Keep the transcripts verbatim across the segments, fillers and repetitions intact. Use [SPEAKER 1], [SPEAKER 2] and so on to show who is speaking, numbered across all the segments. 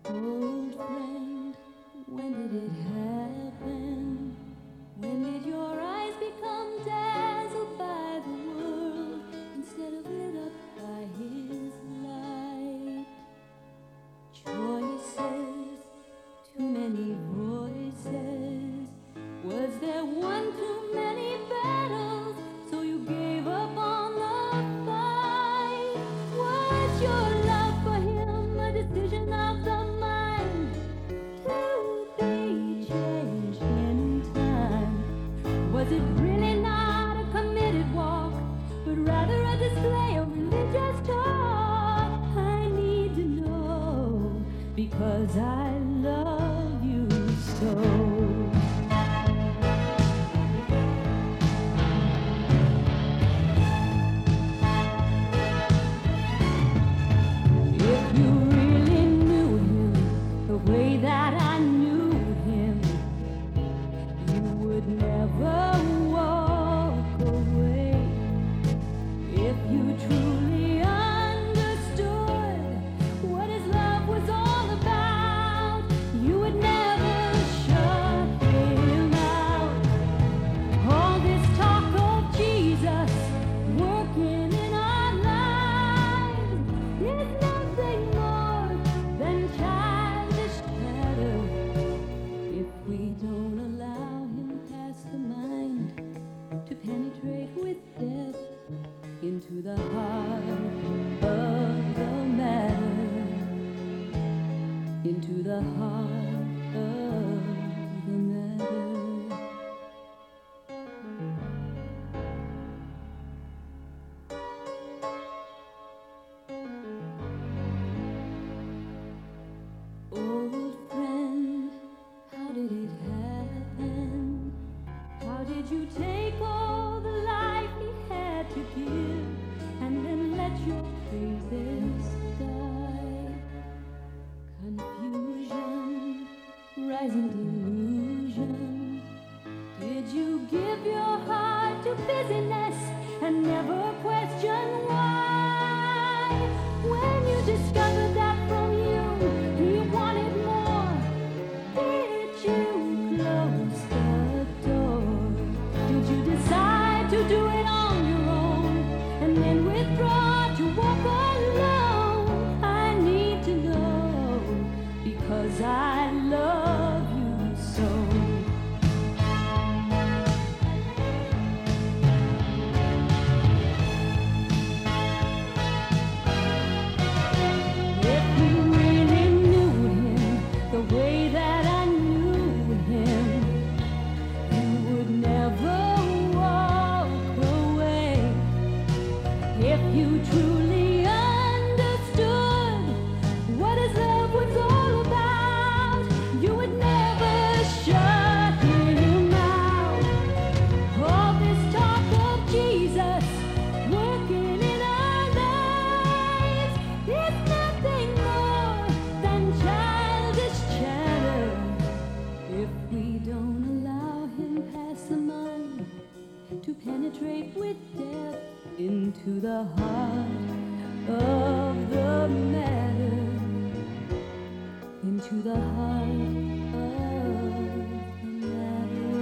[SPEAKER 1] Old friend, when did it happen? When did your eyes become dazzled by the world instead of lit up by his light? Choices, too many voices. Was there one too many battles, so you gave up on the fight? Was your love for him a decision of the mind to be changed in time? Was it really not a committed walk, but rather a display of religious talk? I need to know, because I love you so. Way that I knew him, you would never walk away. If you truly understood what his love was all about, you would never shut him out. All this talk of Jesus working in our lives is nothing more than child. If we don't allow him past the mind to penetrate with depth into the heart of the matter, into the heart of the matter. Old friend, how did it happen? How did you take all the life he had to give and then let your praises die? Confusion, rising delusion. Did you give your heart to busyness and never question why? When you discovered that from you, you wanted more, did you close the door? Did you decide to do it on your own and then withdraw to walk alone? I need to know, because I love you so. Way that I knew him, you would never walk away. If you truly understood what his love was all about, you would never shut him out. All this talk of Jesus working in our lives is nothing more than childish chatter. If we don't allow him past the mind to penetrate with depth into the heart of the matter, into the heart of the matter.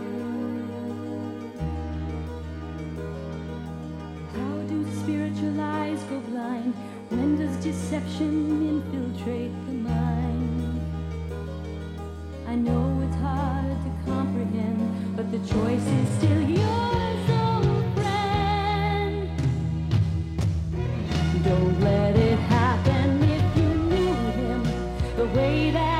[SPEAKER 1] How do spiritual eyes go blind? When does deception infiltrate the mind? I know it's hard to comprehend, but the choice is still yours, old friend. Don't let it happen if you knew him the way that